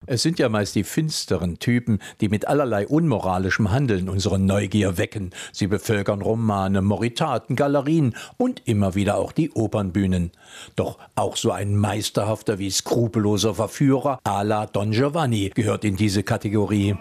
Es sind ja meist die finsteren Typen, die mit allerlei unmoralischem Handeln unsere Neugier wecken. Sie bevölkern Romane, Moritaten, Galerien und immer wieder auch die Opernbühnen. Doch auch so ein meisterhafter wie skrupelloser Verführer à la Don Giovanni gehört in diese Kategorie.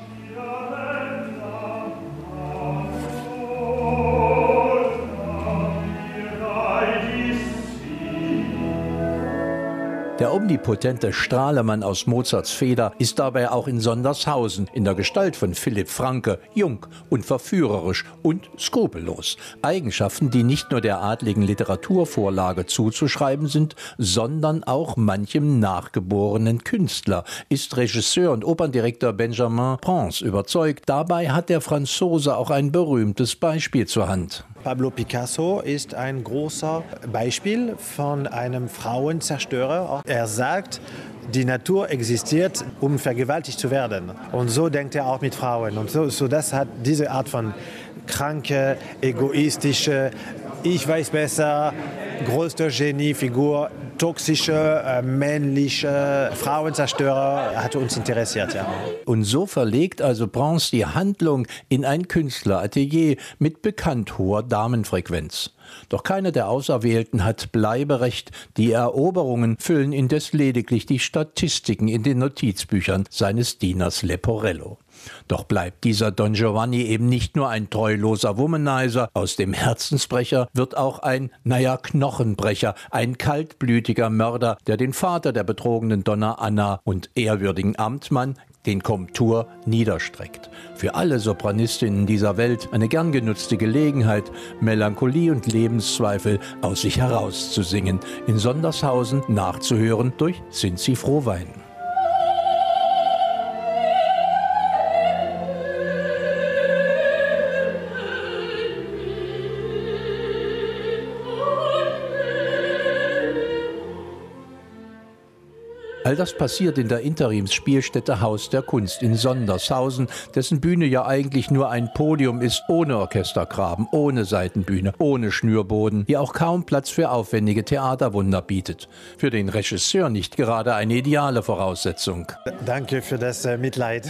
Der omnipotente Strahlemann aus Mozarts Feder ist dabei auch in Sondershausen in der Gestalt von Philipp Franke jung und verführerisch und skrupellos. Eigenschaften, die nicht nur der adligen Literaturvorlage zuzuschreiben sind, sondern auch manchem nachgeborenen Künstler, ist Regisseur und Operndirektor Benjamin Brans überzeugt. Dabei hat der Franzose auch ein berühmtes Beispiel zur Hand. Pablo Picasso ist ein großer Beispiel von einem Frauenzerstörer. Er sagt, die Natur existiert, um vergewaltigt zu werden. Und so denkt er auch mit Frauen. Und so das hat diese Art von kranke, egoistische, ich weiß besser, größte Geniefigur, toxische, männliche Frauenzerstörer hat uns interessiert. Ja. Und so verlegt also Brans die Handlung in ein Künstleratelier mit bekannt hoher Damenfrequenz. Doch keiner der Auserwählten hat Bleiberecht. Die Eroberungen füllen indes lediglich die Statistiken in den Notizbüchern seines Dieners Leporello. Doch bleibt dieser Don Giovanni eben nicht nur ein treuloser Womanizer. Aus dem Herzensbrecher wird auch ein, Knochenbrecher, ein kaltblütiger Mörder, der den Vater der betrogenen Donna Anna und ehrwürdigen Amtmann, den Komtur, niederstreckt. Für alle Sopranistinnen dieser Welt eine gern genutzte Gelegenheit, Melancholie und Lebenszweifel aus sich herauszusingen, in Sondershausen nachzuhören durch Cinzzi Frohwein. All das passiert in der Interimsspielstätte Haus der Kunst in Sondershausen, dessen Bühne ja eigentlich nur ein Podium ist, ohne Orchestergraben, ohne Seitenbühne, ohne Schnürboden, die auch kaum Platz für aufwendige Theaterwunder bietet. Für den Regisseur nicht gerade eine ideale Voraussetzung. Danke für das Mitleid.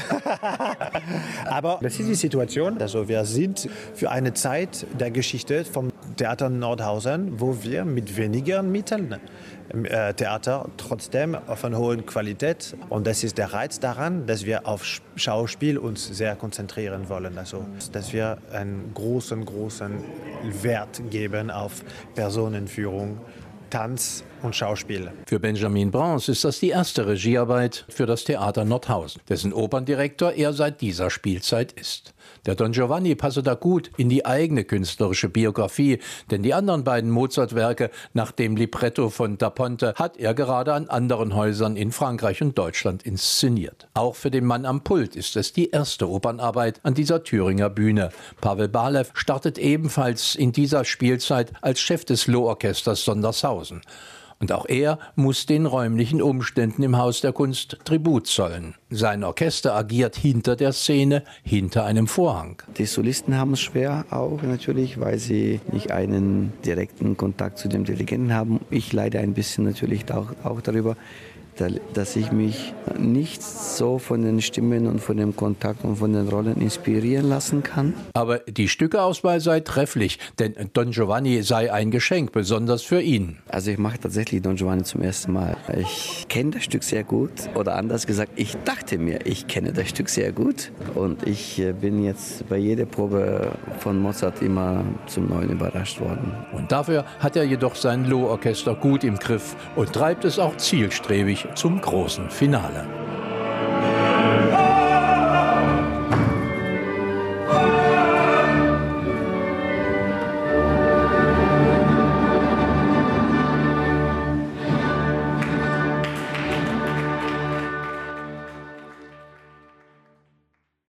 Aber das ist die Situation. Also wir sind für eine Zeit der Geschichte vom Theater Nordhausen, wo wir mit weniger Mitteln Theater trotzdem auf einer hohen Qualität. Und das ist der Reiz daran, dass wir auf Schauspiel uns sehr konzentrieren wollen. Also, dass wir einen großen Wert geben auf Personenführung, Tanz und Schauspiel. Für Benjamin Brans ist das die erste Regiearbeit für das Theater Nordhausen, dessen Operndirektor er seit dieser Spielzeit ist. Der Don Giovanni passe da gut in die eigene künstlerische Biografie, denn die anderen beiden Mozart-Werke nach dem Libretto von Da Ponte hat er gerade an anderen Häusern in Frankreich und Deutschland inszeniert. Auch für den Mann am Pult ist es die erste Opernarbeit an dieser Thüringer Bühne. Pavel Balew startet ebenfalls in dieser Spielzeit als Chef des Lohorchesters Sondershausen. Und auch er muss den räumlichen Umständen im Haus der Kunst Tribut zollen. Sein Orchester agiert hinter der Szene, hinter einem Vorhang. Die Solisten haben es schwer auch natürlich, weil sie nicht einen direkten Kontakt zu dem Dirigenten haben. Ich leide ein bisschen natürlich auch darüber, dass ich mich nicht so von den Stimmen und von dem Kontakt und von den Rollen inspirieren lassen kann. Aber die Stückeauswahl sei trefflich, denn Don Giovanni sei ein Geschenk, besonders für ihn. Also ich mache tatsächlich Don Giovanni zum ersten Mal. Ich kenne das Stück sehr gut, oder anders gesagt, ich dachte mir, ich kenne das Stück sehr gut. Und ich bin jetzt bei jeder Probe von Mozart immer zum Neuen überrascht worden. Und dafür hat er jedoch sein Lohorchester gut im Griff und treibt es auch zielstrebig zum großen Finale.